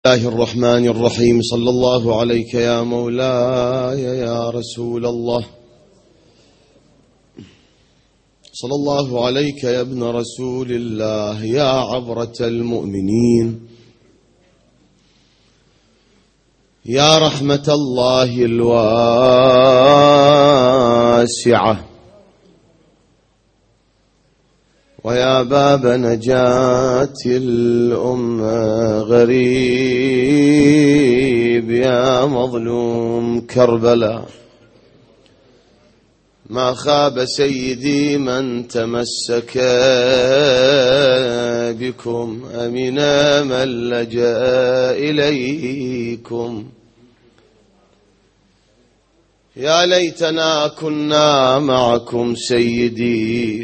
الله الرحمن الرحيم. صلى الله عليك يا مولاي يا رسول الله، صلى الله عليك يا ابن رسول الله يا عبرة المؤمنين، يا رحمة الله الواسعة، ويا باب نجاة الأمة، غريب يا مظلوم كربلاء. ما خاب سيدي من تمسك بكم، أمنا من لجأ إليكم. يا ليتنا كنا معكم سيدي،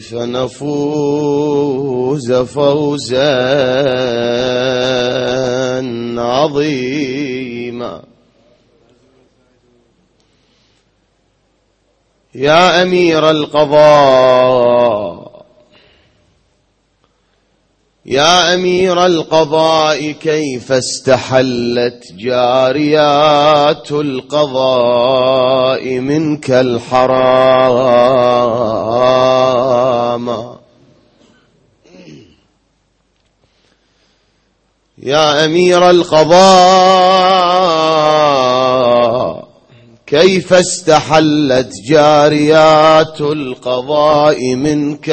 فنفوز فوزا عظيما. يا أمير القضاء، يا أمير القضاء، كيف استحلت جاريات القضاء منك الحرام؟ يا أمير القضاء، كيف استحلت جاريات القضاء منك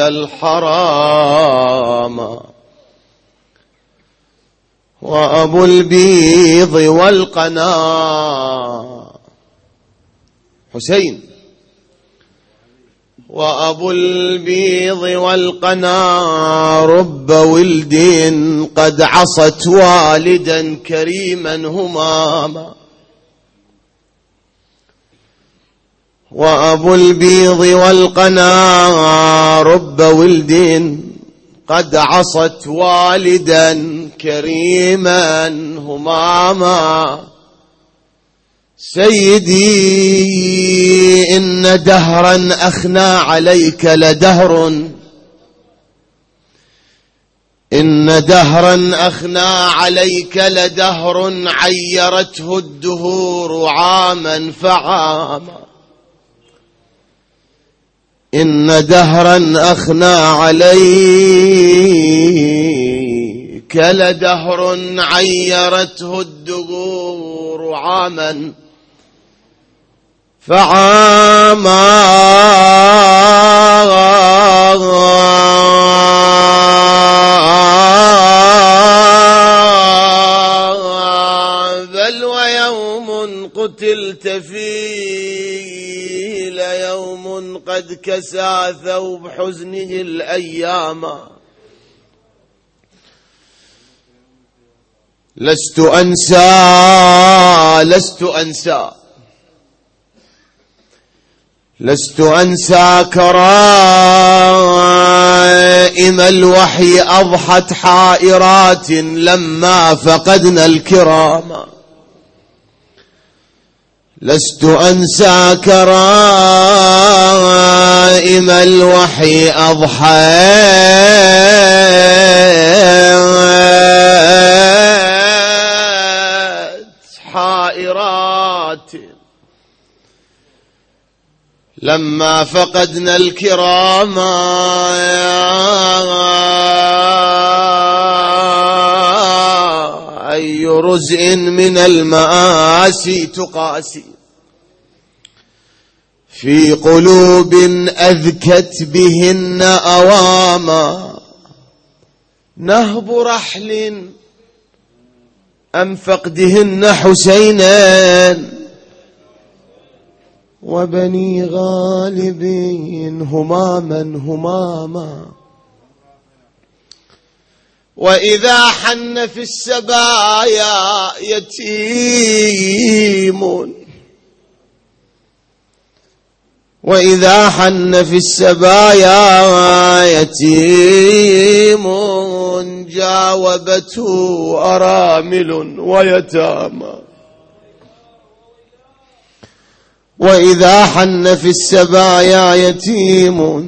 الحرام؟ وأبو البيض والقنا حسين، وأبو البيض والقنا، رب ولد قد عصت والدا كريما هماما. وأبو البيض والقنا، رب ولد قد عصت والدا كريما هماما. سيدي إن دهرا أخنى عليك لدهر، إن دهرا أخنى عليك لدهر، عيرته الدهور عاما فعاما. إن دهرا أخنى عليك لدهر، عيرته الدهور عاما فعاما. بل ويوم قتلت فيه ليوم قد كسى ثوب حزنه الأيام. لست أنسى، لست أنسى، لست أنسى كرائم الوحي أضحت حائرات لما فقدنا الكرام. لست أنسى كرائم الوحي أضحت حائرات لما فقدنا الكرام. أي رزء من المآسي تقاسي في قلوب أذكت بهن أواما. نهب رحل أم فقدهن حسينا، وبني غالب هماما هماما. وإذا حن في السبايا يتيم، وإذا حن في السبايا يتيم، جاوبته أرامل ويتامى. وإذا حن في السبايا يتيم،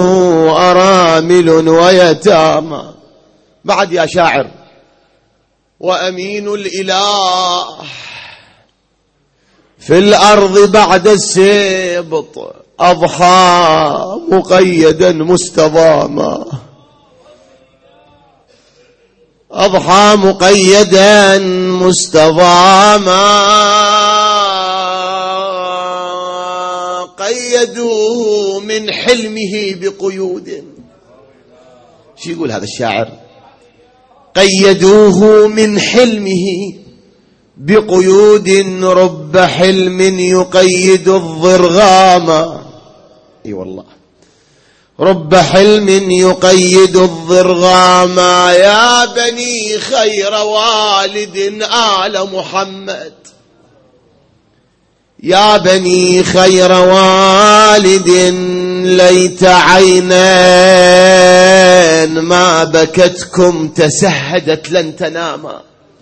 جاوبته أرامل ويتامى. بعد يا شاعر وأمين الإله في الأرض بعد السبط أضحى مقيدا مستضاما، أضحى مقيدا مستضاما، قيدوه من حلمه بقيود. شو يقول هذا الشاعر؟ قيدوه من حلمه بقيود، رب حلم يقيد الضرغام. اي والله، رب حلم يقيد الضرغام. يا بني خير والد آل محمد، يا بني خير والد ليت عينين ما بكتكم تسهدت لن تناما.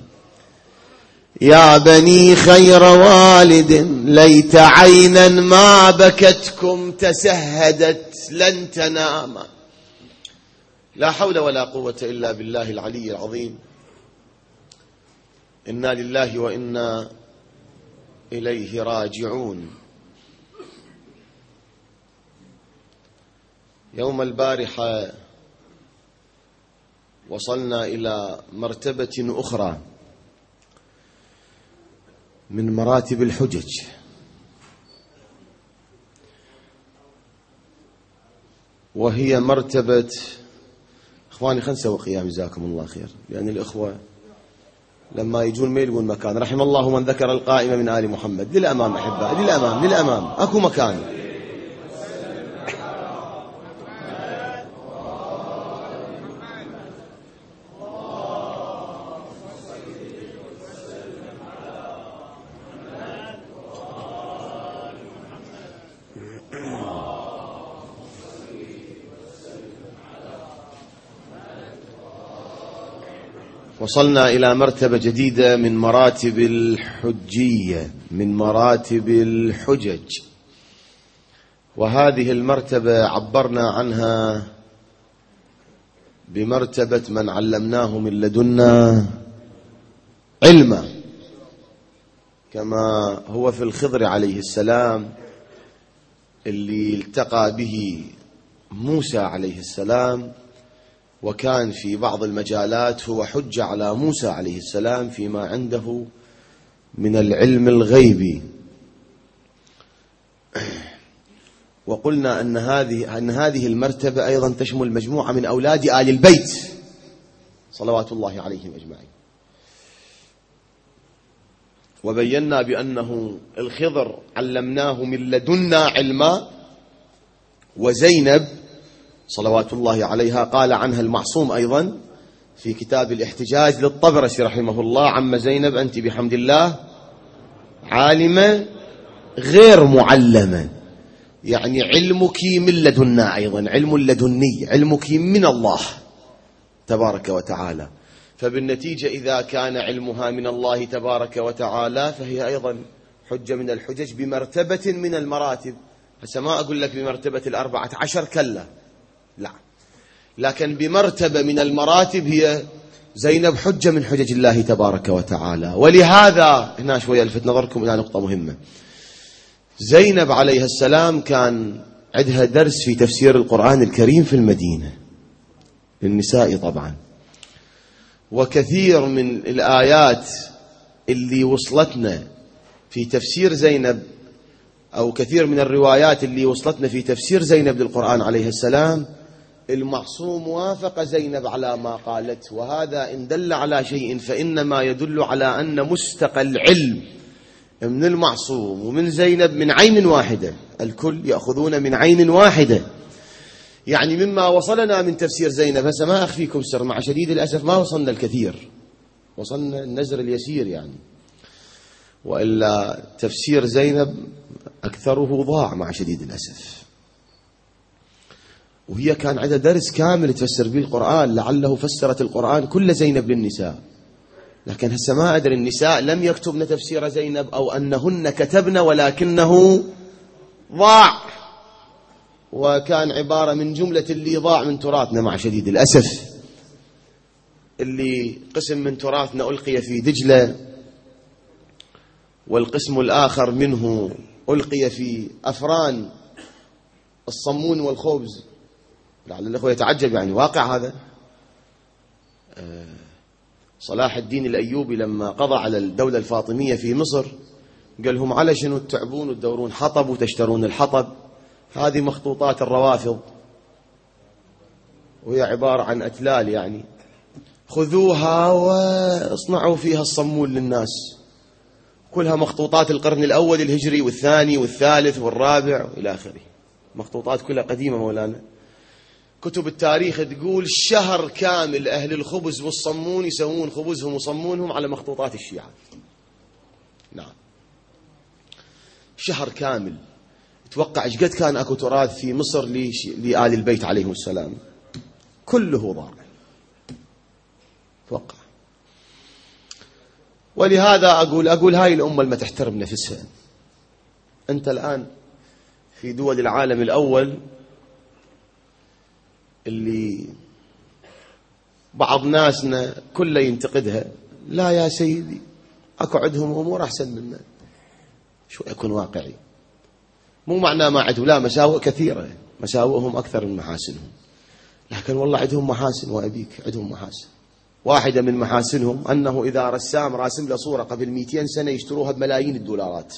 يا بني خير والد ليت عينا ما بكتكم تسهدت لن تناما. لا حول ولا قوة إلا بالله العلي العظيم. إنا لله وإنا إليه راجعون. يوم البارحة وصلنا إلى مرتبة أخرى من مراتب الحجج، وهي مرتبة، إخواني خلنا نسوي قيام جزاكم الله خير، لأن الإخوة لما يجون ما يلقون مكان. رحم الله من ذكر القائمة من آل محمد. للأمام أحبائي، للأمام للأمام، أكو مكان. وصلنا إلى مرتبة جديدة من مراتب الحجية، من مراتب الحجج. وهذه المرتبة عبرنا عنها بمرتبة من علمناه من لدنا علما، كما هو في الخضر عليه السلام اللي التقى به موسى عليه السلام، وكان في بعض المجالات هو حجة على موسى عليه السلام فيما عنده من العلم الغيبي. وقلنا أن هذه المرتبة أيضا تشمل مجموعة من أولاد آل البيت صلوات الله عليهم أجمعين. وبينا بأنه الخضر علمناه من لدنا علما، وزينب صلوات الله عليها قال عنها المعصوم أيضا في كتاب الاحتجاج للطبرسي رحمه الله: عم زينب أنت بحمد الله عالمة غير معلمة، يعني علمك من لدنا، أيضا علم لدني، علمك من الله تبارك وتعالى. فبالنتيجة إذا كان علمها من الله تبارك وتعالى فهي أيضا حجة من الحجج بمرتبة من المراتب. هسه ما أقول لك بمرتبة 14 كلا، لا، لكن بمرتبة من المراتب هي زينب حجة من حجج الله تبارك وتعالى. ولهذا هنا شوية ألفت نظركم إلى نقطة مهمة. زينب عليها السلام كان عندها درس في تفسير القرآن الكريم في المدينة للنساء طبعا، وكثير من الآيات اللي وصلتنا في تفسير زينب، أو كثير من الروايات اللي وصلتنا في تفسير زينب للقرآن عليه السلام، المعصوم وافق زينب على ما قالت. وهذا إن دل على شيء فإنما يدل على أن مستقى العلم من المعصوم ومن زينب من عين واحدة، الكل يأخذون من عين واحدة. يعني مما وصلنا من تفسير زينب، هسه ما أخفيكم سر، مع شديد الأسف ما وصلنا الكثير، وصلنا النزر اليسير يعني، وإلا تفسير زينب أكثره ضاع مع شديد الأسف. وهي كان عندها درس كامل تفسر به القرآن، لعله فسرت القرآن كل زينب للنساء. لكن هسه ما أدري النساء لم يكتبن تفسير زينب أو أنهن كتبن ولكنه ضاع، وكان عبارة من جملة اللي ضاع من تراثنا مع شديد الأسف. اللي قسم من تراثنا ألقي في دجلة، والقسم الآخر منه ألقي في أفران الصمون والخبز. لعل الأخوة يتعجب، يعني واقع هذا. صلاح الدين الأيوبي لما قضى على الدولة الفاطمية في مصر قال لهم على شنو تتعبون وتدورون حطب وتشترون الحطب؟ هذه مخطوطات الروافض، وهي عبارة عن أتلال، يعني خذوها واصنعوا فيها الصمون للناس. كلها مخطوطات القرن الأول الهجري والثاني والثالث والرابع إلى آخره، مخطوطات كلها قديمة مولانا. كتب التاريخ تقول شهر كامل أهل الخبز والصمون يسوون خبزهم وصمونهم على مخطوطات الشيعة. نعم، شهر كامل. توقع ايش قد كان اكو تراث في مصر لآل البيت عليهم السلام، كله ضاع. توقع. ولهذا أقول هاي الأمة اللي ما تحترم نفسها. أنت الآن في دول العالم الأول اللي بعض ناسنا كله ينتقدها، لا يا سيدي أكو عندهم أمور أحسن منا. شو يكون واقعي؟ مو معناه ما عندهم، لا، مساوئ كثيرة، مساوئهم أكثر من محاسنهم، لكن والله عندهم محاسن، وأبيك عندهم محاسن. واحدة من محاسنهم أنه إذا رسام راسم له صورة قبل 200 سنة يشتروها بملايين الدولارات.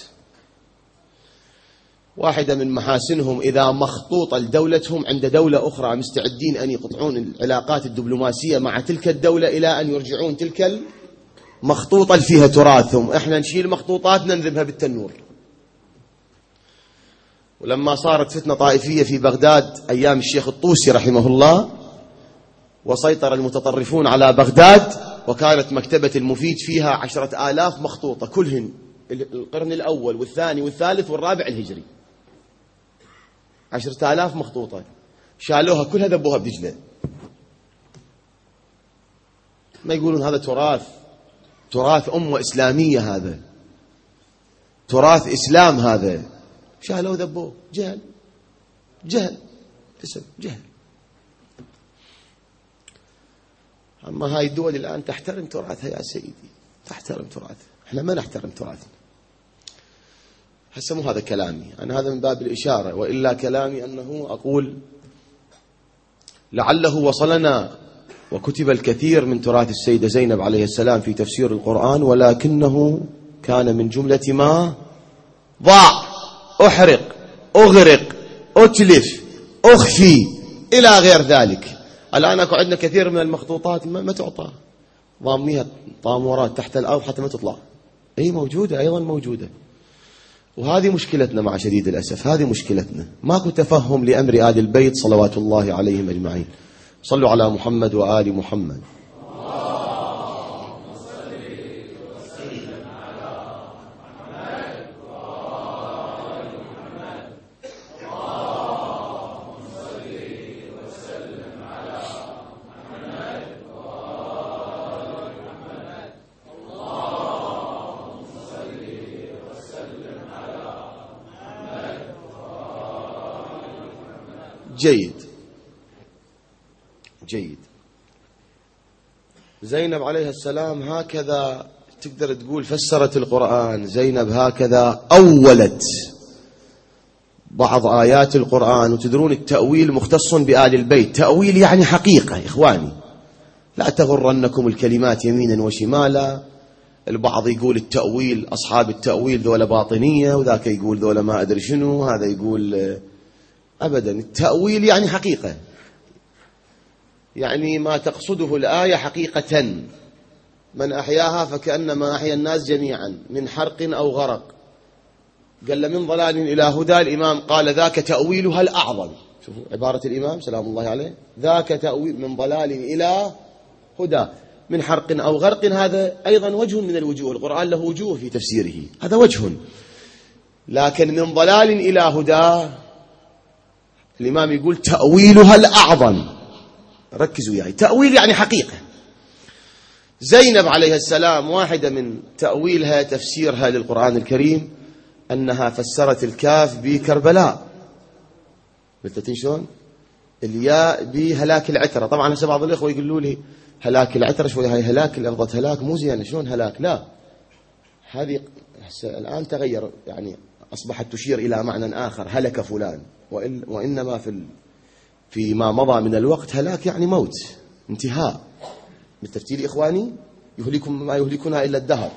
واحدة من محاسنهم إذا مخطوطة لدولتهم عند دولة أخرى مستعدين أن يقطعون العلاقات الدبلوماسية مع تلك الدولة إلى أن يرجعون تلك المخطوطة اللي فيها تراثهم. إحنا نشيل مخطوطاتنا نذبها بالتنور. ولما صارت فتنة طائفية في بغداد أيام الشيخ الطوسي رحمه الله، وسيطر المتطرفون على بغداد، وكانت مكتبة المفيد فيها 10,000 مخطوطة كلهن القرن الأول والثاني والثالث والرابع الهجري. 10,000 مخطوطة شالوها كلها ذبوها بدجلة. ما يقولون هذا تراث أمة إسلامية، هذا تراث إسلام، هذا شالوه ذبوه. جهل اسم جهل. أما هاي الدول الآن تحترم تراثها يا سيدي، تحترم تراثها. احنا ما نحترم تراثنا. هسه مو هذا كلامي أنا، هذا من باب الإشارة، وإلا كلامي أنه أقول لعله وصلنا وكتب الكثير من تراث السيدة زينب عليه السلام في تفسير القرآن، ولكنه كان من جملة ما ضاع، أحرق، أغرق، أتلف، أخفي إلى غير ذلك. الآن أكو عندنا كثير من المخطوطات ما تعطى، ضامنيها طامورات تحت الأرض حتى ما تطلع. أي موجودة، أيضا موجودة. وهذه مشكلتنا مع شديد الأسف، هذه مشكلتنا، ماكو تفهم لأمر آل البيت صلوات الله عليهم أجمعين. صلوا على محمد وآل محمد. جيد. زينب عليه السلام هكذا تقدر تقول فسرت القرآن. زينب هكذا أولت بعض آيات القرآن. وتدرون التأويل مختص بآل البيت، تأويل يعني حقيقة. إخواني لا تغرنكم الكلمات يمينا وشمالا. البعض يقول التأويل، أصحاب التأويل ذولا باطنية، وذاك يقول ذولا ما أدري شنو، هذا يقول أبدا. التأويل يعني حقيقة، يعني ما تقصده الآية حقيقة. من أحياها فكأنما أحيا الناس جميعا، من حرق أو غرق. قال من ضلال إلى هدى. الإمام قال ذاك تأويلها الأعظم. شوفوا عبارة الإمام سلام الله عليه، ذاك تأويل من ضلال إلى هدى، من حرق أو غرق. هذا أيضا وجه من الوجوه، القرآن له وجوه في تفسيره، هذا وجه. لكن من ضلال إلى هدى الإمام يقول تأويلها الأعظم. ركزوا يعني، تأويل يعني حقيقة. زينب عليه السلام واحدة من تأويلها، تفسيرها للقرآن الكريم، أنها فسرت الكاف بكربلاء. مثل شلون؟ الياء بهلاك العترة. طبعا هسه بعض الإخوة يقولوا لي هلاك العترة شوي، هاي هلاك، لفظة هلاك مو زينة، شلون هلاك؟ لا، هذه الآن تغير، يعني أصبحت تشير إلى معنى آخر، هلك فلان، وإنما فيما مضى من الوقت هلاك يعني موت، انتهاء. بالترتيل إخواني، يهلكم ما يهلكنا إلا الدهر.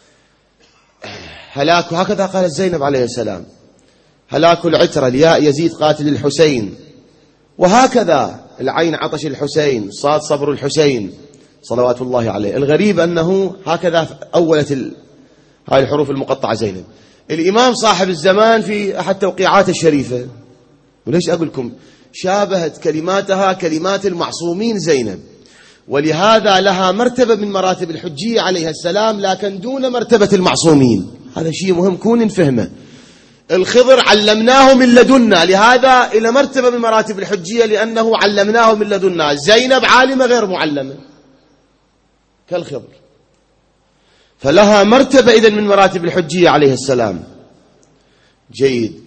هلاك، هكذا قالت زينب عليه السلام، هلاك العترة، الياء يزيد قاتل الحسين، وهكذا العين عطش الحسين، صاد صبر الحسين صلوات الله عليه. الغريب أنه هكذا أولت هاي الحروف المقطعة زينب. الإمام صاحب الزمان في أحد توقيعات الشريفة، وليش أقول لكم شابهت كلماتها كلمات المعصومين زينب، ولهذا لها مرتبة من مراتب الحجية عليها السلام، لكن دون مرتبة المعصومين. هذا شيء مهم كون نفهمه. الخضر علمناه من لدنا، لهذا إلى مرتبة من مراتب الحجية لأنه علمناه من لدنا. زينب عالمة غير معلمة كالخضر، فلها مرتبة إذن من مراتب الحجية عليه السلام. جيد.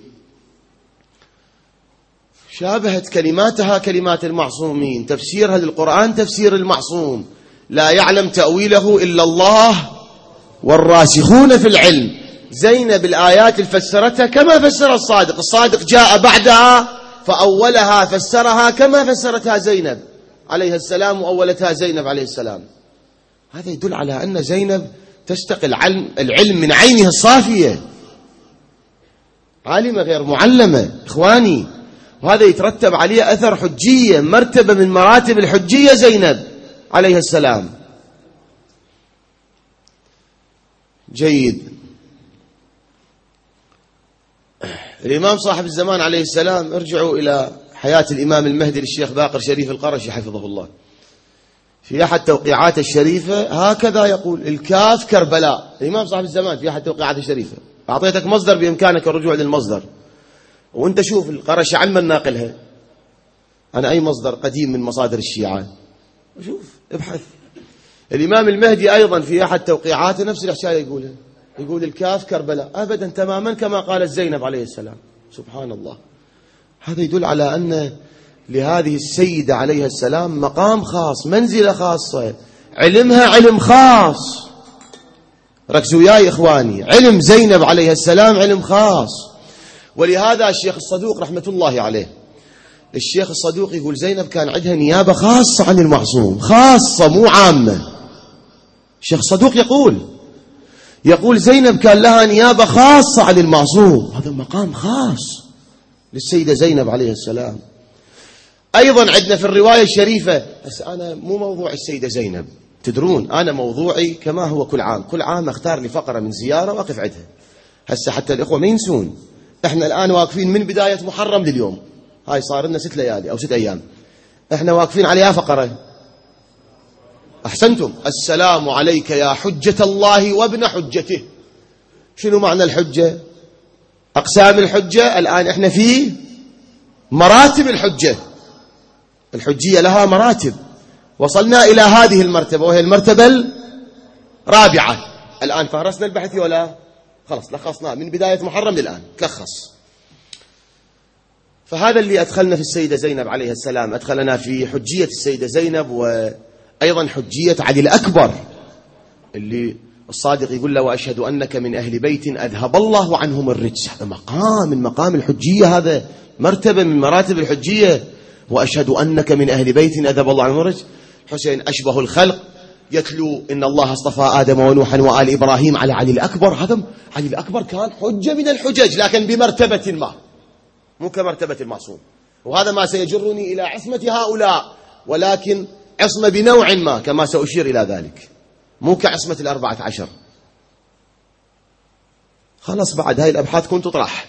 شابهت كلماتها كلمات المعصومين، تفسيرها للقرآن تفسير المعصوم، لا يعلم تأويله إلا الله والراسخون في العلم. زينب الآيات الفسرتها كما فسر الصادق، الصادق جاء بعدها فأولها فسرها كما فسرتها زينب عليه السلام وأولتها زينب عليه السلام. هذا يدل على أن زينب تستقي العلم من عينها الصافية، عالمة غير معلمة إخواني، وهذا يترتب عليه أثر حجية، مرتبة من مراتب الحجية زينب عليه السلام. جيد. الإمام صاحب الزمان عليه السلام، ارجعوا إلى حياة الإمام المهدي للشيخ باقر شريف القرشي حفظه الله، في أحد توقيعات الشريفة هكذا يقول: الكاف كربلاء. الإمام صاحب الزمان في أحد توقيعات الشريفة، أعطيتك مصدر بإمكانك الرجوع للمصدر، وانت شوف القرشي عن من ناقلها. أنا أي مصدر قديم من مصادر الشيعة، شوف ابحث. الإمام المهدي أيضا في أحد توقيعاته نفس الحكاية يقولها، يقول الكاف كربلاء أبدا تماما كما قالت زينب عليه السلام. سبحان الله. هذا يدل على أن لهذه السيدة عليها السلام مقام خاص، منزلة خاصة، علمها علم خاص. ركزوا يا إخواني، علم زينب عليها السلام علم خاص. ولهذا الشيخ الصدوق رحمة الله عليه، الشيخ الصدوق يقول زينب كان عندها نيابة خاصة عن المعصوم، خاصة مو عامة. الشيخ الصدوق يقول زينب كان لها نيابة خاصة عن المعصوم، هذا مقام خاص للسيدة زينب عليه السلام. أيضا عندنا في الرواية الشريفة، بس أنا مو موضوع السيدة زينب، تدرون أنا موضوعي كما هو كل عام أختار لي فقرة من زيارة وأقف عندها. هسه حتى الإخوة ما ينسون، إحنا الآن واقفين من بداية محرم لليوم، هاي صار لنا 6 ليالي أو 6 أيام، إحنا واقفين عليها فقرة. أحسنتم. السلام عليك يا حجة الله وابن حجته. شنو معنى الحجة؟ أقسام الحجة. الآن إحنا في مراتب الحجة، الحجية لها مراتب، وصلنا إلى هذه المرتبة وهي المرتبة الرابعة. الآن فهرسنا البحث ولا خلص لخصناه من بداية محرم للآن تلخص. فهذا اللي أدخلنا في السيدة زينب عليه السلام، أدخلنا في حجية السيدة زينب، وأيضا حجية علي الأكبر اللي الصادق يقول له: وأشهد أنك من أهل بيت أذهب الله عنهم الرجس. هذا مقام من مقام الحجية، هذا مرتبة من مراتب الحجية. وأشهد أنك من أهل بيت أذهب الله عنهم الرجس. حسين أشبه الخلق يتلو إن الله اصطفى آدم ونوحا وآل إبراهيم على علي الأكبر. هذا علي الأكبر كان حجة من الحجج، لكن بمرتبة ما، مو كمرتبة المعصوم. وهذا ما سيجرني إلى عصمة هؤلاء، ولكن عصمة بنوع ما كما سأشير إلى ذلك، مو كعصمة 14. خلاص بعد هاي الأبحاث كنت تطرح.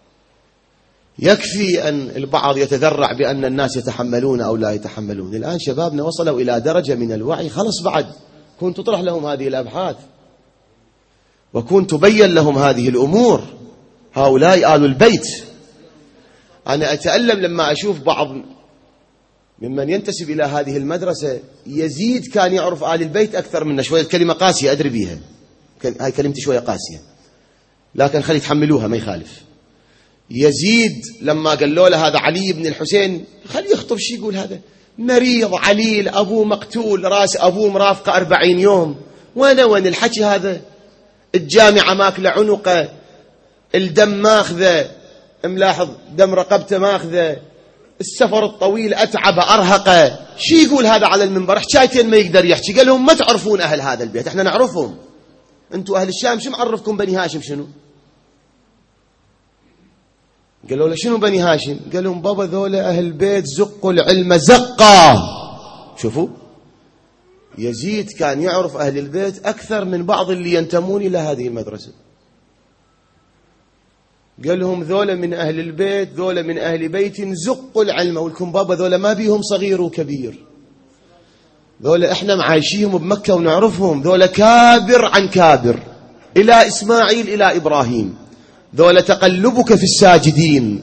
يكفي أن البعض يتذرع بأن الناس يتحملون أو لا يتحملون. الآن شبابنا وصلوا إلى درجة من الوعي، خلص بعد كنت تطرح لهم هذه الأبحاث وكنت تبين لهم هذه الأمور. هؤلاء آل البيت. أنا أتألم لما أشوف بعض ممن ينتسب إلى هذه المدرسة، يزيد كان يعرف آل البيت أكثر منا. شوية كلمة قاسية أدري بيها، هاي كلمتي شوية قاسية، لكن خلي يتحملوها ما يخالف. يزيد لما قالوا له هذا علي بن الحسين، خلي يخطب شي يقول هذا مريض عليل، أبوه مقتول، راس أبوه مرافقة 40 يوم. وين الحكي هذا؟ الجامعة ماكلة عنقه، الدم ماخذه، ملاحظ دم رقبته ماخذه، السفر الطويل أتعب أرهقه. شي يقول هذا على المنبر؟ حكايتين ما يقدر يحكي. قال لهم ما تعرفون أهل هذا البيت، احنا نعرفهم. انتوا أهل الشام شو معرفكم بني هاشم شنو؟ قالوا له شنو بني هاشم؟ قال لهم بابا ذولا أهل البيت زقوا العلم زقا. شوفوا، يزيد كان يعرف أهل البيت أكثر من بعض اللي ينتمون إلى هذه المدرسة. قال لهم ذولا من أهل البيت، ذولا من أهل بيت زقوا العلم. ولكم بابا ذولا ما بيهم صغير وكبير، ذولا احنا معايشيهم بمكة ونعرفهم. ذولا كابر عن كابر، إلى إسماعيل إلى إبراهيم. ذولا تقلبك في الساجدين،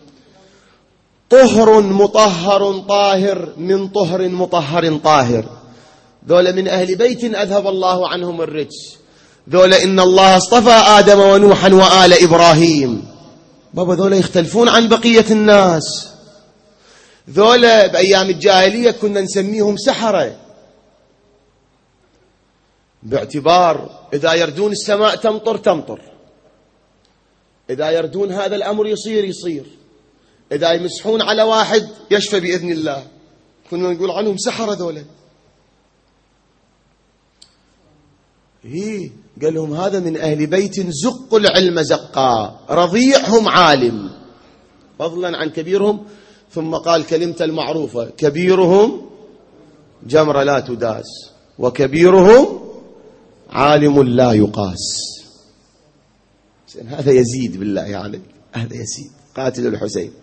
طهر مطهر طاهر من طهر مطهر طاهر. ذولا من أهل بيت أذهب الله عنهم الرجس. ذولا إن الله اصطفى آدم ونوحا وآل إبراهيم. بابا ذولا يختلفون عن بقية الناس. ذولا بأيام الجاهلية كنا نسميهم سحرة، باعتبار إذا يردون السماء تمطر تمطر، إذا يردون هذا الأمر يصير يصير، إذا يمسحون على واحد يشفى بإذن الله. كنا نقول عنهم سحرة ذولا. قال لهم هذا من أهل بيت زقوا العلم زقا، رضيعهم عالم فضلا عن كبيرهم. ثم قال كلمة المعروفة: كبيرهم جمرة لا تداس، وكبيرهم عالم لا يقاس. هذا يزيد بالله عليك، هذا يزيد قاتل الحسين.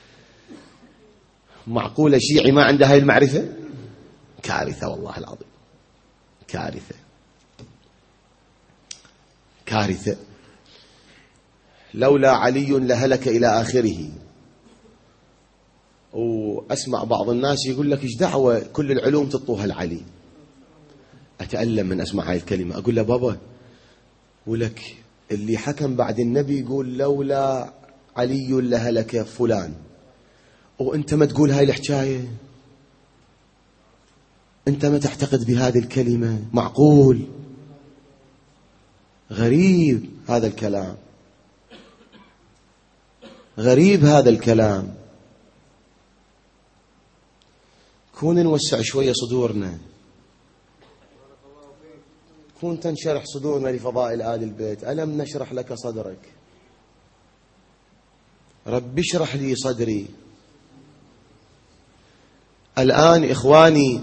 معقولة شيعي ما عنده هاي المعرفة؟ كارثة والله العظيم، كارثة كارثة. لولا علي لهلك إلى آخره. وأسمع بعض الناس يقول لك إيش دعوة كل العلوم تطوها لعلي. أتألم من أسمع هاي الكلمة. أقول له بابا، ولك اللي حكم بعد النبي يقول لولا علي لهلك فلان، وأنت ما تقول هاي الحكاية؟ أنت ما تعتقد بهذه الكلمة؟ معقول؟ غريب هذا الكلام، غريب هذا الكلام. كون نوسع شوية صدورنا، كون تنشرح صدورنا لفضائل آل البيت. ألم نشرح لك صدرك؟ رب اشرح لي صدري. الآن إخواني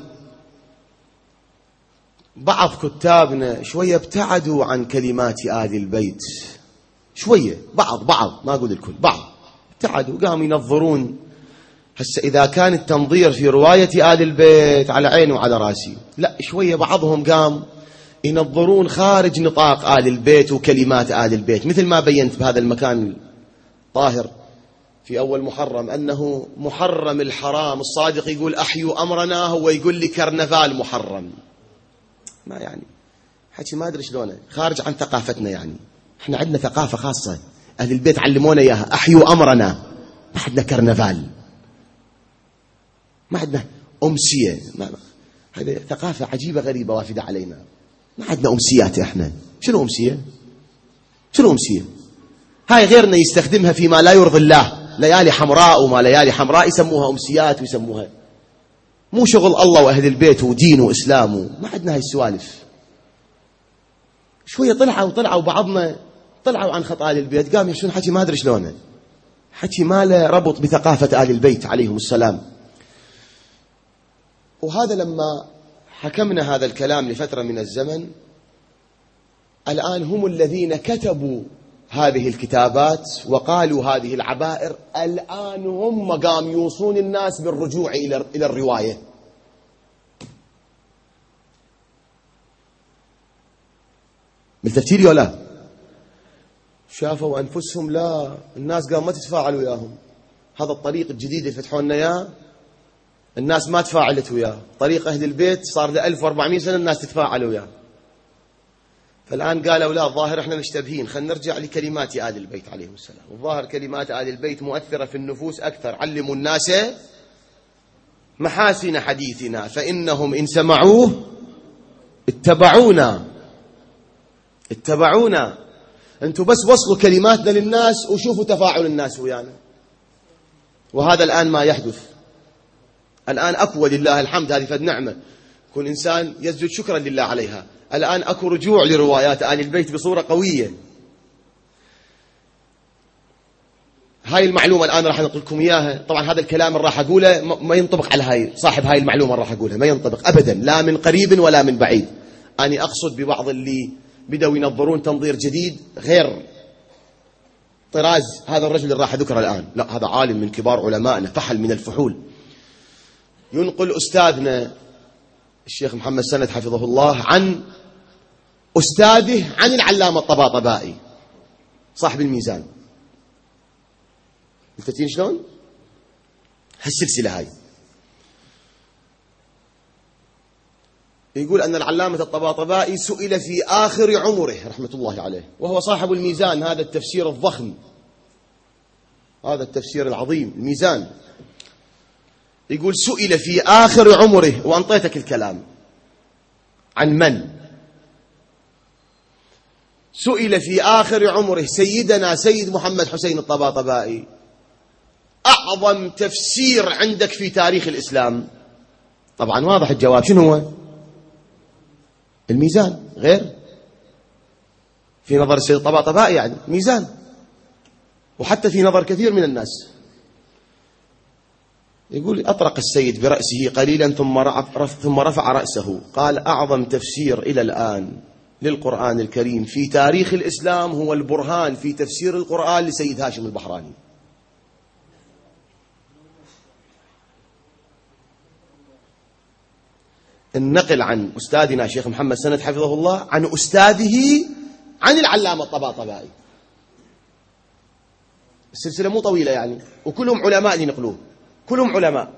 بعض كتابنا شوية ابتعدوا عن كلمات آل البيت شوية، بعض ما أقول الكل، بعض ابتعدوا، قاموا ينظرون. هسه إذا كان التنظير في رواية آل البيت على عيني وعلى راسي، لا شوية بعضهم قام ينظرون خارج نطاق آل البيت وكلمات آل البيت. مثل ما بينت بهذا المكان الطاهر في أول محرم أنه محرم الحرام. الصادق يقول أحيوا أمرنا، هو يقول لي كرنفال محرم. ما يعني حكي ما أدري شلونه، خارج عن ثقافتنا. يعني احنا عندنا ثقافة خاصة، أهل البيت علمونا إياها. أحيوا أمرنا، ما عندنا كرنفال، ما عندنا أمسية. هذه ثقافة عجيبة غريبة وافدة علينا. ما عندنا أمسيات احنا. شنو أمسية؟ شنو أمسية؟ هاي غيرنا يستخدمها فيما لا يرضي الله، ليالي حمراء وما ليالي حمراء يسموها أمسيات ويسموها. مو شغل الله وأهل البيت ودين وإسلام. ما عندنا هاي السوالف. شوية طلعوا بعضنا طلعوا عن خط آل البيت، قام يحسون حكي ما أدري شلونه، حكي ما له ربط بثقافة آل البيت عليهم السلام. وهذا لما حكمنا هذا الكلام لفترة من الزمن، الآن هم الذين كتبوا هذه الكتابات وقالوا هذه العبائر. الآن هم قام يوصون الناس بالرجوع إلى الرواية. بالتفسير ولا شافوا أنفسهم لا، الناس قام ما تتفاعل وياهم. هذا الطريق الجديد اللي فتحوا لنا إياه الناس ما تفاعلت وياه. طريق أهل البيت صار له 1400 سنة الناس تتفاعل وياه. فالآن قالوا لا، الظاهر احنا مشتبهين، خلينا نرجع لكلمات آل البيت عليهم السلام. والظاهر كلمات آل البيت مؤثرة في النفوس أكثر. علموا الناس محاسن حديثنا فإنهم إن سمعوه اتبعونا. أنتم بس وصلوا كلماتنا للناس وشوفوا تفاعل الناس ويانا. وهذا الآن ما يحدث الآن. أكو لله الحمد، هذه فد نعمة يكون إنسان يسجد شكرا لله عليها. الآن أكو رجوع لروايات آل البيت بصورة قوية. هاي المعلومة الآن راح نقول لكم إياها. طبعا هذا الكلام اللي راح أقوله ما ينطبق على هاي صاحب هاي المعلومة اللي راح أقولها، ما ينطبق أبدا، لا من قريب ولا من بعيد. أنا أقصد ببعض اللي بدأوا ينظرون تنظير جديد غير طراز هذا الرجل اللي راح أذكره الآن. لا، هذا عالم من كبار علمائنا، فحل من الفحول. ينقل أستاذنا الشيخ محمد سند حفظه الله عن أستاذه عن العلامة الطباطبائي صاحب الميزان. مفتين شلون هالسلسلة هاي؟ يقول أن العلامة الطباطبائي سئل في آخر عمره رحمة الله عليه، وهو صاحب الميزان، هذا التفسير الضخم، هذا التفسير العظيم، الميزان. يقول سئل في آخر عمره، وأنطيتك الكلام عن من سئل في آخر عمره سيدنا سيد محمد حسين الطباطبائي: أعظم تفسير عندك في تاريخ الإسلام؟ طبعا واضح الجواب، شنو هو؟ الميزان. غير في نظر السيد الطباطبائي يعني ميزان، وحتى في نظر كثير من الناس. يقول أطرق السيد برأسه قليلا ثم رفع رأسه قال: أعظم تفسير إلى الآن للقرآن الكريم في تاريخ الإسلام هو البرهان في تفسير القرآن لسيد هاشم البحراني. النقل عن أستاذنا شيخ محمد سند حفظه الله عن أستاذه عن العلامة الطباطبائي. السلسلة مو طويلة يعني، وكلهم علماء ينقلوه، كلهم علماء.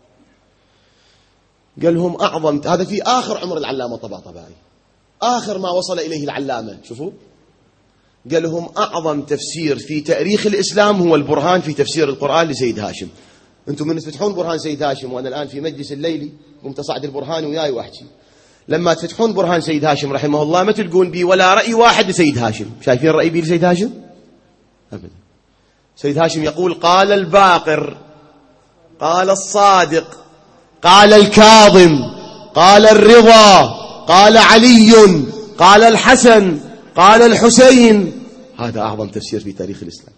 قال لهم أعظم، هذا في آخر عمر العلامة الطباطبائي، آخر ما وصل إليه العلامة. شوفوا، قال لهم أعظم تفسير في تاريخ الإسلام هو البرهان في تفسير القرآن لسيد هاشم. أنتم من تفتحون برهان سيد هاشم، وأنا الآن في مجلس الليلي قمت أصعد البرهان وياي وأحكي، لما تفتحون برهان سيد هاشم رحمه الله ما تلقون بي ولا رأي واحد لسيد هاشم. شايفين رأي بي لسيد هاشم؟ أبدا. سيد هاشم يقول: قال الباقر، قال الصادق، قال الكاظم، قال الرضا، قال علي، قال الحسن، قال الحسين. هذا أعظم تفسير في تاريخ الإسلام.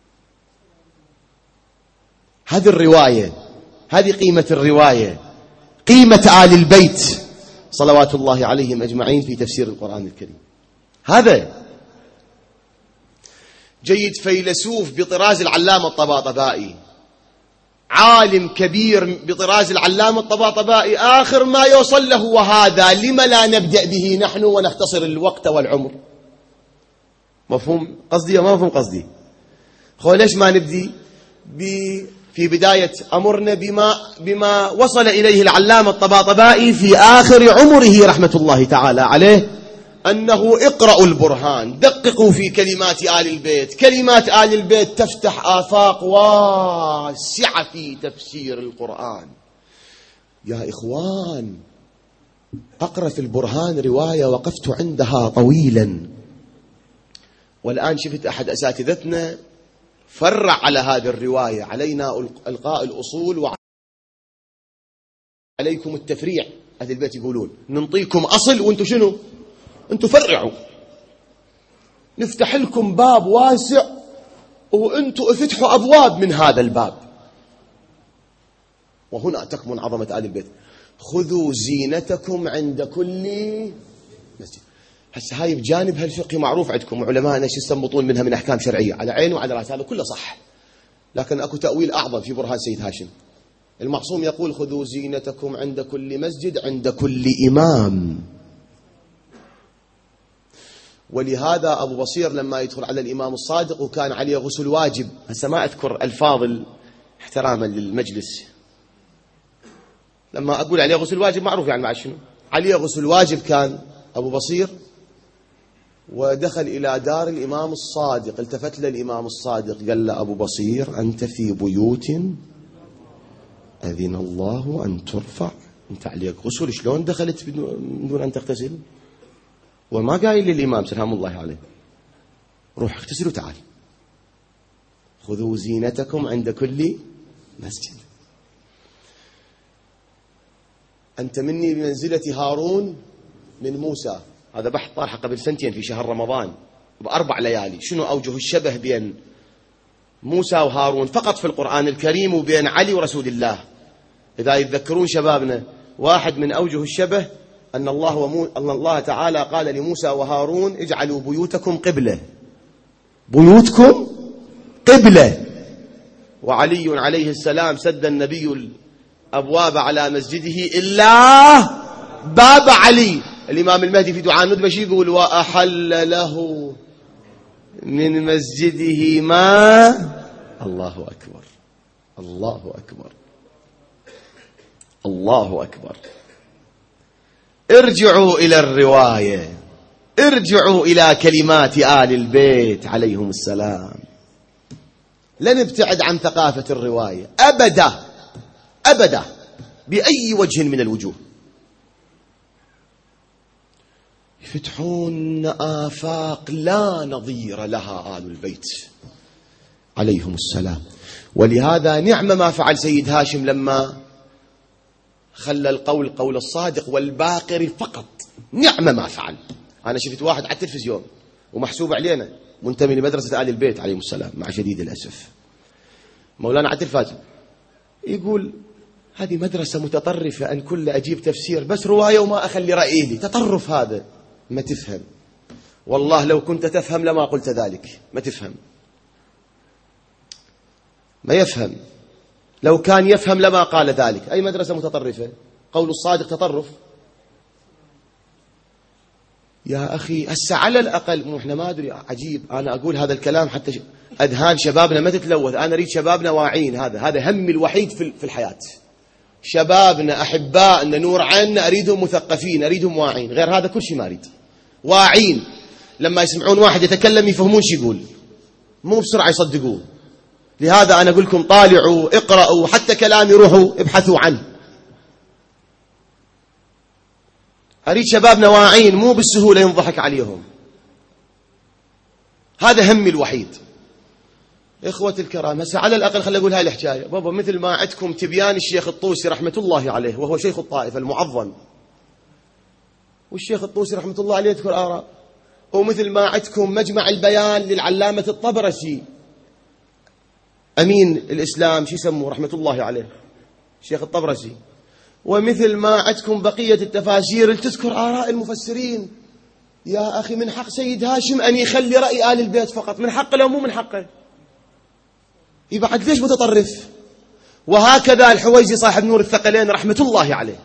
هذه الرواية، هذه قيمة الرواية، قيمة آل البيت صلوات الله عليهم أجمعين في تفسير القرآن الكريم. هذا جيد. فيلسوف بطراز العلامة الطباطبائي، عالم كبير بطراز العلامة الطباطبائي، آخر ما يوصل له وهذا لما لا نبدأ به نحن ونختصر الوقت والعمر؟ مفهوم قصدي وما مفهوم قصدي؟ ليش ما نبدي في بداية أمرنا بما وصل إليه العلامة الطباطبائي في آخر عمره رحمة الله تعالى عليه، أنه اقرأوا البرهان، دققوا في كلمات آل البيت. كلمات آل البيت تفتح آفاق واسعة في تفسير القرآن. يا إخوان، أقرأ في البرهان رواية وقفت عندها طويلا، والآن شفت أحد أساتذتنا فرع على هذه الرواية: علينا إلقاء الأصول وعليكم التفريع. أهل البيت يقولون ننطيكم أصل وانتم شنو؟ انتم فرعوا، نفتح لكم باب واسع وانتم افتحوا أبواب من هذا الباب. وهنا تكمن عظمة آل البيت: خذوا زينتكم عند كل مسجد. هسه هاي بجانب هالفقه معروف عندكم علماءنا شو يستنبطون منها من أحكام شرعية على عين وعلى رأس، هذا كله صح، لكن أكو تأويل أعظم في برهان سيد هاشم. المعصوم يقول: خذوا زينتكم عند كل مسجد عند كل إمام. ولهذا أبو بصير لما يدخل على الإمام الصادق وكان عليه غسل واجب، هسه ما أذكر ألفاظ احتراما للمجلس، لما أقول عليه غسل واجب معروف يعني مع شنو، عليه غسل واجب كان أبو بصير، ودخل إلى دار الإمام الصادق، التفت له الإمام الصادق قال له: أبو بصير أنت في بيوت أذن الله أن ترفع. أنت عليك غسل، شلون دخلت بدون أن تغتسل؟ وما قايل للإمام سلام الله عليه روح اغتسل وتعال، خذوا زينتكم عند كل مسجد. أنت مني بمنزلة هارون من موسى. هذا بحث طرح قبل 2 في شهر رمضان ب4 ليالي. شنو أوجه الشبه بين موسى وهارون فقط في القرآن الكريم وبين علي ورسول الله؟ إذا يتذكرون شبابنا، واحد من أوجه الشبه أن الله تعالى قال لموسى وهارون اجعلوا بيوتكم قبلة، بيوتكم قبلة. وعلي عليه السلام سد النبي الأبواب على مسجده إلا باب علي. الإمام المهدي في دعاء الندبة يقول وأحل له من مسجده ما. الله أكبر، الله أكبر، الله أكبر. ارجعوا إلى الرواية، ارجعوا إلى كلمات آل البيت عليهم السلام. لا نبتعد عن ثقافة الرواية أبدا أبدا بأي وجه من الوجوه. يفتحون آفاق لا نظير لها آل البيت عليهم السلام. ولهذا نعم ما فعل سيد هاشم لما خلى القول قول الصادق والباقر فقط. نعم ما فعل. أنا شفت واحد على التلفزيون ومحسوب علينا منتمي لمدرسة آل البيت عليهم السلام مع شديد الأسف، مولانا عبد الفاتح يقول هذه مدرسة متطرفة، أن كل أجيب تفسير بس رواية وما أخلي رأيه لي. تطرف هذا. ما تفهم والله، لو كنت تفهم لما قلت ذلك. ما تفهم، ما يفهم. لو كان يفهم لما قال ذلك. أي مدرسة متطرفة؟ قول الصادق تطرف يا أخي. هسه على الأقل مو إحنا ما أدري. عجيب، أنا أقول هذا الكلام حتى أذهان شبابنا ما تتلوث. أنا أريد شبابنا واعين. هذا همي الوحيد في الحياة. شبابنا أحبائنا نور عنا أريدهم مثقفين، أريدهم واعين. غير هذا كل شيء ما أريد. واعين لما يسمعون واحد يتكلم يفهمون شو يقول، مو بسرعة يصدقوه. لهذا أنا أقول لكم طالعوا اقرأوا، حتى كلامي روحوا ابحثوا عنه. أريد شبابنا واعين، مو بالسهولة ينضحك عليهم. هذا همي الوحيد. إخوة الكرام، هسه على الأقل خلي أقول هاي الحكاية. بابا مثل ما عندكم تبيان الشيخ الطوسي رحمة الله عليه وهو شيخ الطائفة المعظم، والشيخ الطوسي رحمة الله عليه يذكر آراء، ومثل ما عندكم مجمع البيان للعلامة الطبرسي أمين الإسلام شو يسموه رحمة الله عليه الشيخ الطبرسي، ومثل ما عندكم بقية التفاسير اللي تذكر آراء المفسرين. يا أخي من حق سيد هاشم أن يخلي رأي آل البيت فقط. من حقه لو مو من حقه؟ يبعد ليش متطرف؟ وهكذا الحويزي صاحب نور الثقلين رحمة الله عليه،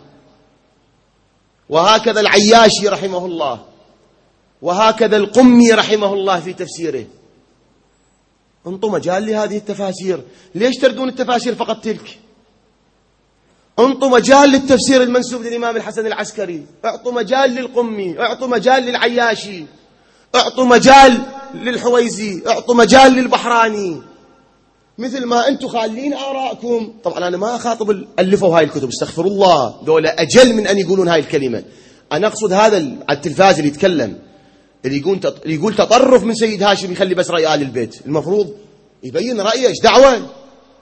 وهكذا العياشي رحمه الله، وهكذا القمي رحمه الله في تفسيره. انطوا مجال لهذه التفاسير. ليش تردون التفاسير فقط تلك؟ انطوا مجال للتفسير المنسوب للإمام الحسن العسكري، اعطوا مجال للقمي، اعطوا مجال للعياشي، اعطوا مجال للحويزي، اعطوا مجال للبحراني. مثل ما أنتم خالين آراءكم. طبعا أنا ما أخاطب ألفوا هاي الكتب، استغفر الله، دولة أجل من أن يقولون هاي الكلمة. أنا أقصد هذا على التلفاز اللي يتكلم، اللي يقول تطرف من سيد هاشم يخلي بس رأي آل البيت. المفروض يبين رأيه، ايش دعوة؟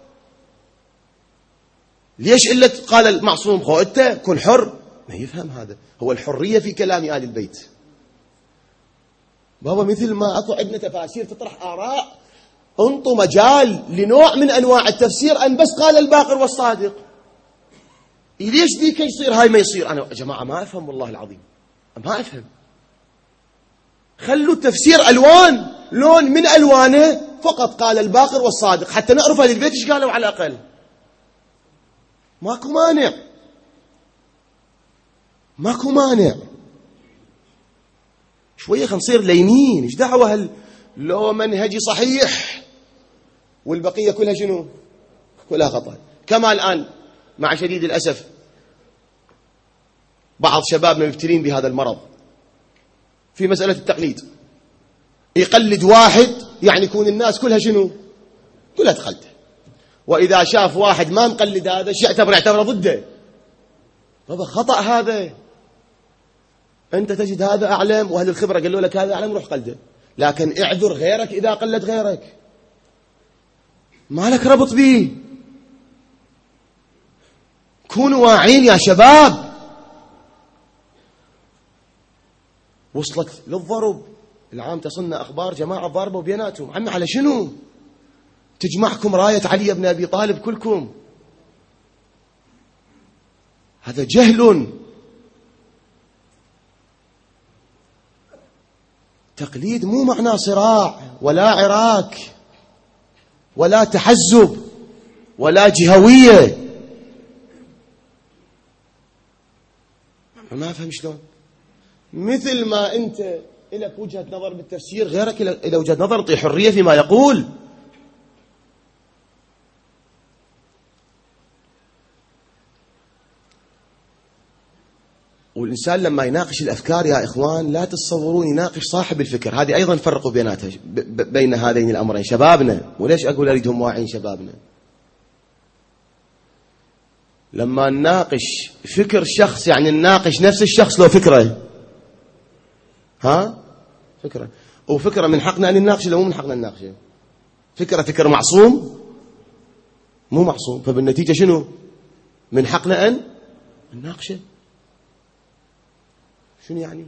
ليش إلا قال المعصوم خو أنت كن حر؟ ما يفهم هذا. هو الحرية في كلام آل البيت. بابا مثل ما أكو عندنا تفاسير تطرح آراء، انطوا مجال لنوع من أنواع التفسير أن بس قال الباقر والصادق. ليش ذيك يصير هاي ما يصير؟ أنا يا جماعة ما أفهم والله العظيم، ما أفهم. خلوا التفسير ألوان، لون من ألوانه فقط قال الباقر والصادق، حتى نعرف أهل البيت إيش قالوا على الأقل. ماكو مانع، ماكو مانع. شوية خنصير لينين، إيش دعوة لو منهجي صحيح والبقية كلها شنو؟ كلها خطأ. كما الآن مع شديد الأسف بعض شبابنا مبتلين بهذا المرض في مسألة التقليد. يقلد واحد يعني يكون الناس كلها شنو؟ كلها تقلده. وإذا شاف واحد ما مقلد هذا شو يعتبره ضده. هذا خطأ. هذا أنت تجد هذا أعلم وأهل الخبرة قالوا لك هذا أعلم روح قلده، لكن اعذر غيرك إذا قلد غيرك، ما لك ربط به. كونوا واعين يا شباب. وصلت للضرب العام تصلنا أخبار جماعة ضاربوا بيناتهم. عمي على شنو؟ تجمعكم راية علي بن أبي طالب كلكم. هذا جهل. تقليد مو معناه صراع ولا عراك ولا تحزب ولا جهوية. ما أفهم شلون. مثل ما أنت لك وجهة نظر بالتفسير، غيرك إلى وجهة نظر، طي حرية فيما يقول. والإنسان لما يناقش الأفكار يا إخوان لا تتصورون يناقش صاحب الفكر. هذه أيضا فرقوا بيناتها بين هذين الأمرين شبابنا. وليش أقول أريدهم واعين شبابنا؟ لما نناقش فكر شخص يعني نناقش نفس الشخص لو فكرة، فكرة وفكرة من حقنا أن نناقشه لو مو من حقنا نناقشه. فكر معصوم مو معصوم، فبالنتيجة شنو؟ من حقنا أن نناقشه. شنو يعني؟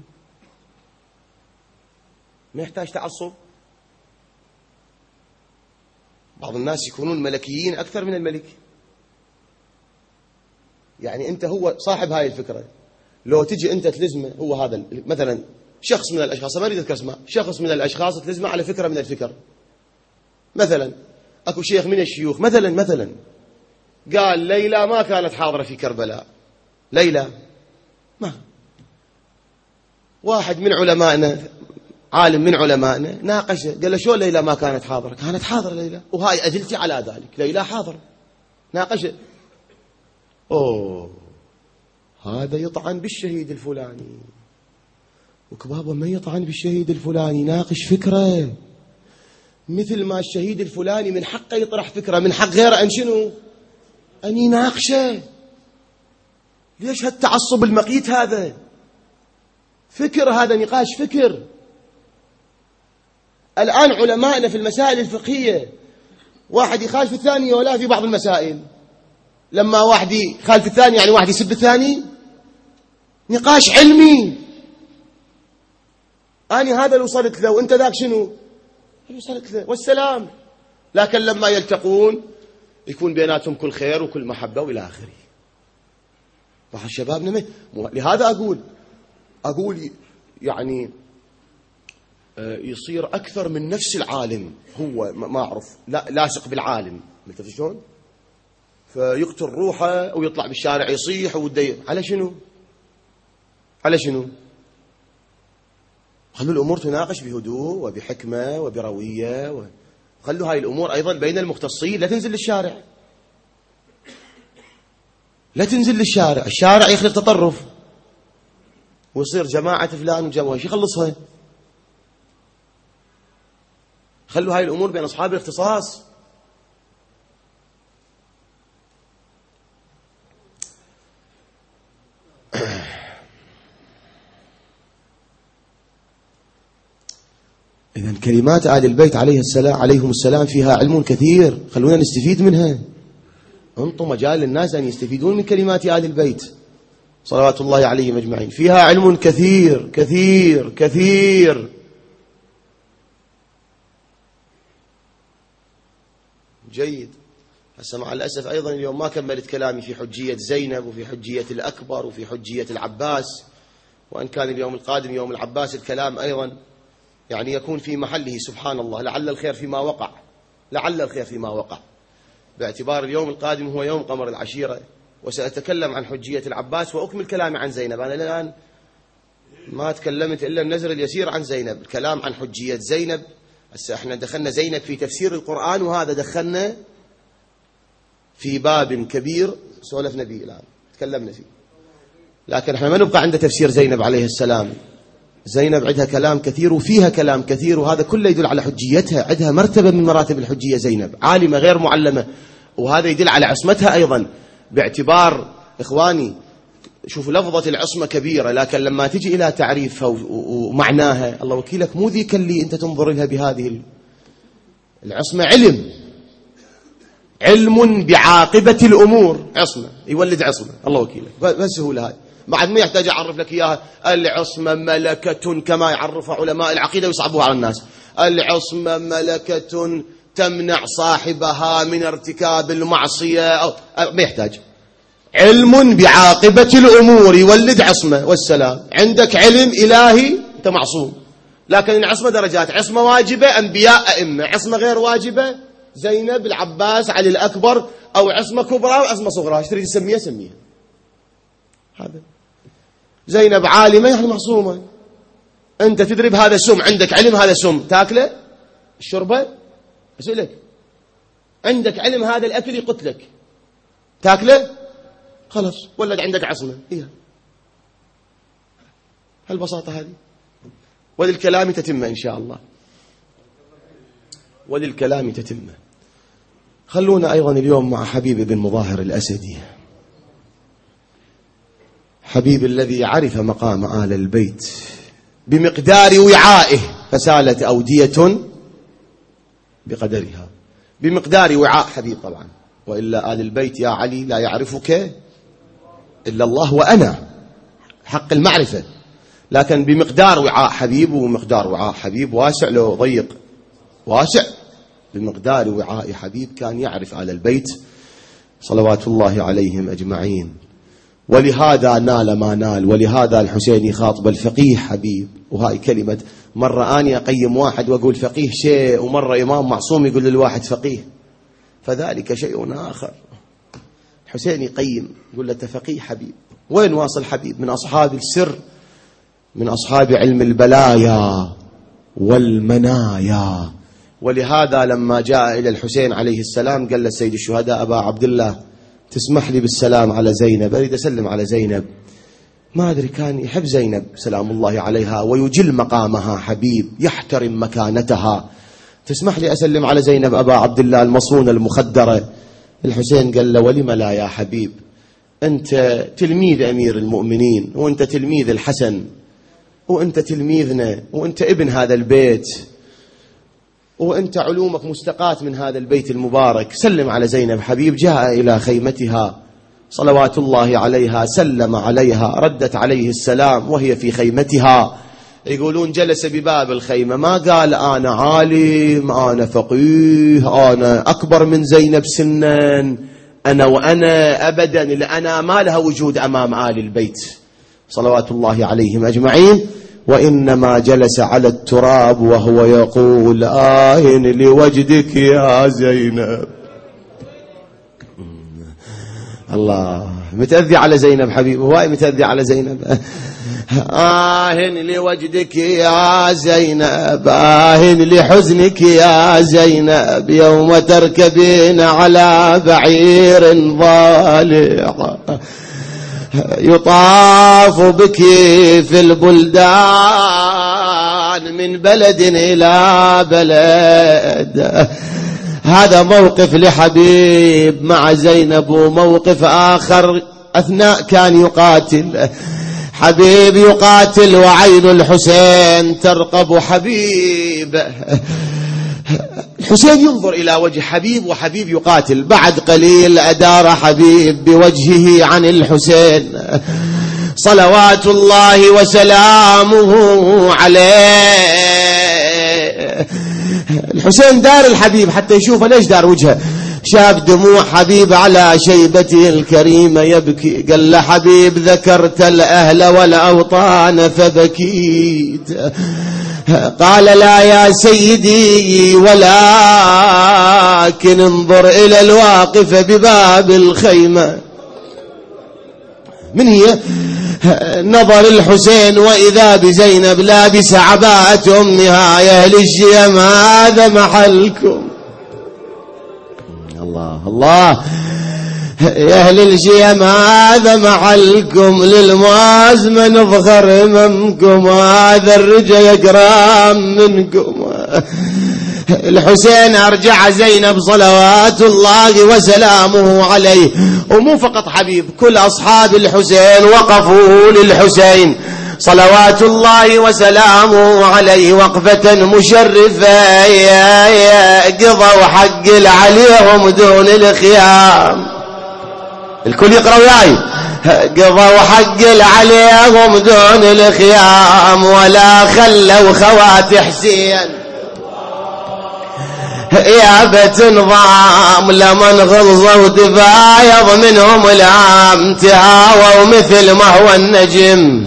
ما يحتاج تعصب. بعض الناس يكونون ملكيين أكثر من الملك. يعني أنت هو صاحب هاي الفكرة، لو تجي أنت تلزمه، هو هذا مثلا شخص من الأشخاص، ما أريد أذكر اسمه، شخص من الأشخاص تلزمه على فكرة من الفكر. مثلا أكو شيخ من الشيوخ مثلا قال ليلى ما كانت حاضرة في كربلاء. ليلى ما، واحد من علمائنا، عالم من علمائنا ناقشه، قال له شو ليلى ما كانت حاضرة؟ كانت حاضرة ليلى، وهاي أدلتي على ذلك، ليلى حاضرة. ناقشه. هذا يطعن بالشهيد الفلاني. وكبابا ما يطعن بالشهيد الفلاني، ناقش فكرة. مثل ما الشهيد الفلاني من حقه يطرح فكرة، من حق غيره أن شنو؟ أن يناقشه. ليش هالتعصب المقيت هذا؟ فكر، هذا نقاش فكر. الآن علمائنا في المسائل الفقهية واحد يخالف الثاني ولا في بعض المسائل، لما واحد يخالف الثاني يعني واحد يسب الثاني. نقاش علمي. أنا هذا اللي وصلت له وأنت ذاك شنو؟ اللي وصلت له والسلام. لكن لما يلتقون يكون بيناتهم كل خير وكل محبة وإلى آخره. بعض شبابنا لهذا أقول يعني يصير أكثر من نفس العالم، هو ما أعرف لا لاصق بالعالم، ملتفت شلون؟ فيقتل روحه ويطلع بالشارع يصيح ويدي. على شنو؟ على شنو؟ خلوا الأمور تناقش بهدوء وبحكمة وبروية، خلوا هاي الأمور أيضا بين المختصين. لا تنزل للشارع، لا تنزل للشارع. الشارع يخلق تطرف ويصير جماعة فلان وجماعة، شو يخلصها؟ خلوا هاي الأمور بين أصحاب الاختصاص. إذن كلمات آل البيت عليهم السلام فيها علم كثير، خلونا نستفيد منها. انطوا مجال للناس أن يستفيدون من كلمات آل البيت صلوات الله عليهم أجمعين. فيها علم كثير كثير كثير. جيد. هسه مع الأسف أيضا اليوم ما كملت كلامي في حجية زينب وفي حجية الأكبر وفي حجية العباس، وأن كان اليوم القادم يوم العباس الكلام أيضا يعني يكون في محله. سبحان الله، لعل الخير فيما وقع، لعل الخير فيما وقع، باعتبار اليوم القادم هو يوم قمر العشيرة. وسأتكلم عن حجية العباس وأكمل كلامي عن زينب. أنا الآن ما تكلمت إلا النزر اليسير عن زينب، الكلام عن حجية زينب. هسه احنا دخلنا زينب في تفسير القرآن، وهذا دخلنا في باب كبير سولفنا به الآن، تكلمنا فيه. لكن احنا ما نبقى عند تفسير زينب عليه السلام. زينب عندها كلام كثير وفيها كلام كثير، وهذا كله يدل على حجيتها. عندها مرتبة من مراتب الحجية. زينب عالمة غير معلمة، وهذا يدل على عصمتها أيضا، باعتبار إخواني شوفوا لفظة العصمة كبيرة، لكن لما تجي إلى تعريفها ومعناها الله وكيلك مو ذيك اللي أنت تنظر لها بهذه العصمة. علم بعاقبة الأمور، عصمة يولد عصمة، الله وكيلك بسهولة هاي، بعد ما يحتاج أعرف لك إياها. العصمة ملكة كما يعرفها علماء العقيدة ويصعبوها على الناس. العصمة ملكة تمنع صاحبها من ارتكاب المعصية، ما يحتاج. علم بعاقبة الأمور يولد عصمة والسلام. عندك علم إلهي أنت معصوم، لكن العصمة درجات، عصمة واجبة أنبياء أئمة، عصمة غير واجبة زينب العباس علي الأكبر، أو عصمة كبرى وعصمة صغرى، ايش تريد تسميها سميها. هذا زينب عالمة يعني معصومة. أنت تدري بهذا السم، عندك علم هذا السم تاكله الشربة، أسألك عندك علم هذا الأكل يقتلك تاكله خلاص ولد عندك عصمة. إيه هالبساطة هذه. وللكلام تتم إن شاء الله، وللكلام تتم. خلونا أيضا اليوم مع حبيب بن مظاهر الأسدي، حبيب الذي عرف مقام آل البيت بمقدار وعائه، فسالت أودية بقدرها. بمقدار وعاء حبيب طبعا، وإلا آل البيت يا علي لا يعرفك إلا الله وأنا، حق المعرفة. لكن بمقدار وعاء حبيب، ومقدار وعاء حبيب واسع لو ضيق واسع. بمقدار وعاء حبيب كان يعرف آل البيت صلوات الله عليهم أجمعين، ولهذا نال ما نال. ولهذا الحسين يخاطب الفقيه حبيب، وهاي كلمة مرة أني أقيم واحد وأقول فقيه شيء، ومرة إمام معصوم يقول للواحد فقيه، فذلك شيء آخر. حسين يقيم يقول له فقيه حبيب. وين واصل حبيب؟ من أصحاب السر، من أصحاب علم البلايا والمنايا. ولهذا لما جاء إلى الحسين عليه السلام قال له سيد الشهداء أبا عبد الله تسمح لي بالسلام على زينب، أريد أسلم على زينب. ما أدري كان يحب زينب سلام الله عليها ويجل مقامها، حبيب يحترم مكانتها. تسمح لي أسلم على زينب أبا عبد الله المصونة المخدرة. الحسين قال له ولم لا يا حبيب، أنت تلميذ أمير المؤمنين، وأنت تلميذ الحسن، وأنت تلميذنا، وأنت ابن هذا البيت، وأنت علومك مستقاة من هذا البيت المبارك. سلم على زينب. حبيب جاء إلى خيمتها صلوات الله عليها، سلم عليها، ردت عليه السلام وهي في خيمتها. يقولون جلس بباب الخيمة، ما قال أنا عالم، أنا فقيه، أنا أكبر من زينب سنا، أنا وأنا، أبدا. لأنا ما لها وجود أمام آل البيت صلوات الله عليهم أجمعين. وإنما جلس على التراب وهو يقول لوجدك يا زينب. الله متأذي على زينب حبيب، هواي متأذي على زينب. لوجدك يا زينب، لحزنك يا زينب، يوم تركبين على بعير ضالع، يطاف بك في البلدان من بلد إلى بلد. هذا موقف لحبيب مع زينب. وموقف آخر أثناء كان يقاتل حبيب، يقاتل وعين الحسين ترقب حبيب. الحسين ينظر إلى وجه حبيب وحبيب يقاتل. بعد قليل أدار حبيب بوجهه عن الحسين صلوات الله وسلامه عليه. الحسين دار الحبيب حتى يشوفه، ليش دار وجهه؟ شاف دموع حبيب على شيبته الكريمة يبكي. قال له حبيب ذكرت الأهل والأوطان فبكيت. قال لا يا سيدي، ولكن انظر إلى الواقف بباب الخيمة. من هي؟ نظر الحسين وإذا بزينب لابس عباءة أمها. يا أهل الشيم هذا محلكم. الله الله، يا أهل الشيم هذا محلكم، للموازمة نفخر أمامكم، هذا الرجا يقرام منكم. الحسين أرجع زينب صلوات الله وسلامه عليه. ومو فقط حبيب، كل أصحاب الحسين وقفوا للحسين صلوات الله وسلامه عليه وقفة مشرفة، قضوا حق عليهم دون الخيام. الكل يقرأ وياي. قضوا حق عليهم دون الخيام، ولا خلوا خوات حسين يا بيت نظام. لمن غلظوا تفايض منهم العام، تهاووا مثل ما هو النجم.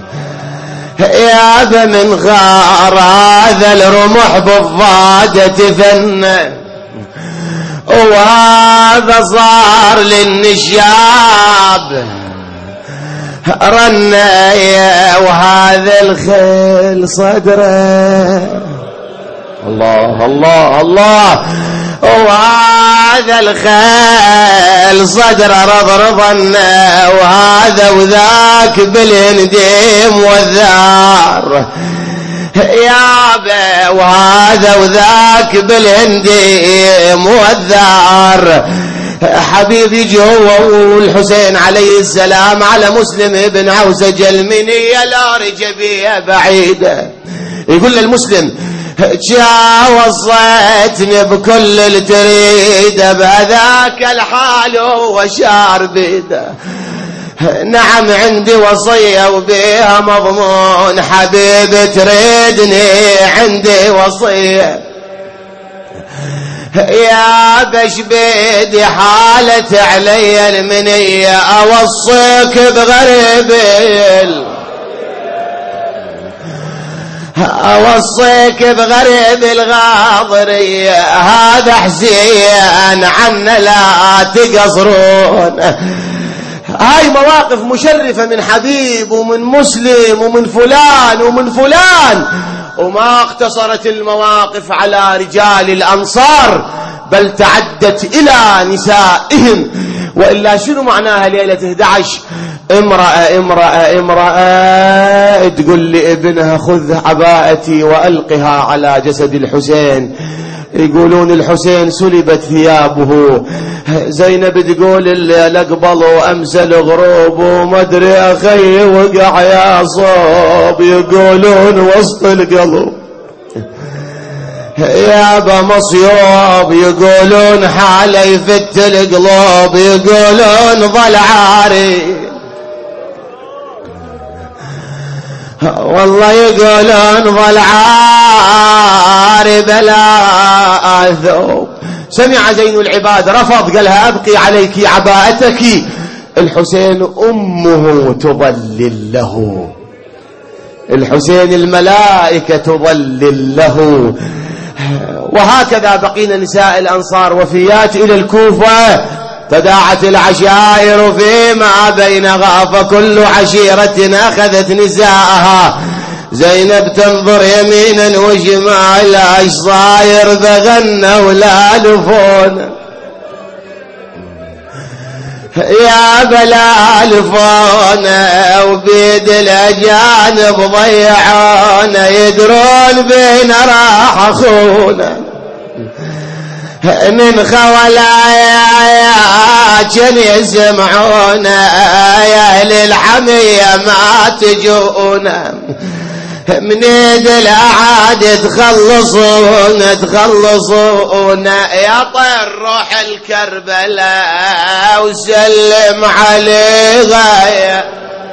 يا من غار هذا الرمح بفادة تفنى، وهذا صار للنشاب رناية، وهذا الخيل صدره. الله الله الله. وهذا الخيل صدر رضرضنا، وهذا وذاك بالهنديم والذار يابا، وهذا وذاك بالهنديم والذار. حبيبي جوا والحسين عليه السلام على مسلم ابن عوسج المنية لا رجبية بعيدة. يقول للمسلم وصيتني بكل التريد، بذاك الحال وشار بيده. نعم عندي وصية وبيها مضمون، حبيب تريدني عندي وصية. يا بش بيدي حالت علي المنية، أوصيك بغريب أوصيك بغريب الغاضرية، هذا حسين عنا لا تقصرون. هاي مواقف مشرفة من حبيب ومن مسلم ومن فلان ومن فلان. وما اقتصرت المواقف على رجال الأنصار، بل تعدت إلى نسائهم. وإلا شنو معناها ليلة 11؟ امرأة تقول لابنها خذ عباءتي وألقها على جسد الحسين. يقولون الحسين سلبت ثيابه. زينب تقول الأقبل وأمسى الغروب، وما أدري أخي وقع يا صوب. يقولون وسط القلب يابا مصيوب، يقولون حاله يفت القلوب، يقولون ظل عاري والله، يقولون ظل عاري بلا ثوب. سمع زين العباد رفض، قالها أبقي عليك عباءتك. الحسين أمه تظلل له، الحسين الملائكة تظلل له. وهكذا بقينا نساء الأنصار وفيات إلى الكوفة. تداعت العشائر فيما بينها، فكل عشيرة أخذت نساءها. زينب تنظر يمينا وشمالا، ايش صاير بغنى ولا لفون. يا بلا لفون وبيد الأجانب ضيعونا، يدرون بين راح أخونا. من خولايا كان يسمعونا، يا أهل الحمية ما تجونا. من يد الأعادي تخلصونا. يا طير روح الكربلاء وسلم عليها.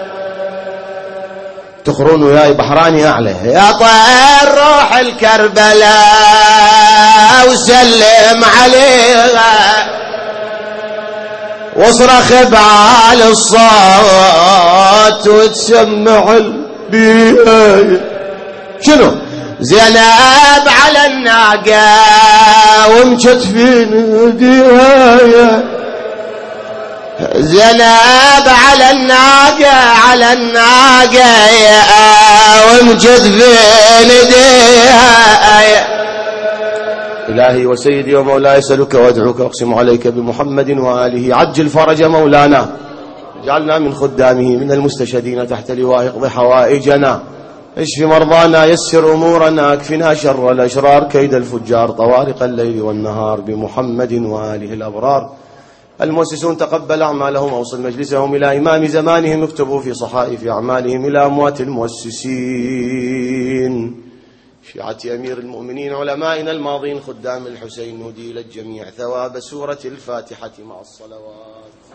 تقرون وياي بحراني أعلى. يا طير روح الكربلاء وسلم عليها، واصرخ بعال الصوت وتسمع البيئة. شنو؟ زينب على الناقة ومكتفين ديها. زينب على الناقة ومكتفين ديها. إلهي وسيدي ومولاي أسألك وأدعوك وأقسم عليك بمحمد وآله عجل فرج مولانا، جعلنا من خدامه من المستشهدين تحت لواء اقض حوائجنا اشف مرضانا، يسر أمورنا، اكفنا شر الأشرار، كيد الفجار، طوارق الليل والنهار، بمحمد وآله الأبرار. المؤسسون تقبل أعمالهم، أوصل مجلسهم إلى إمام زمانهم، اكتبوا في صحائف أعمالهم إلى أموات المؤسسين. شيعة أمير المؤمنين، علمائنا الماضين، خدام الحسين، نديل الجميع ثواب سورة الفاتحة مع الصلوات.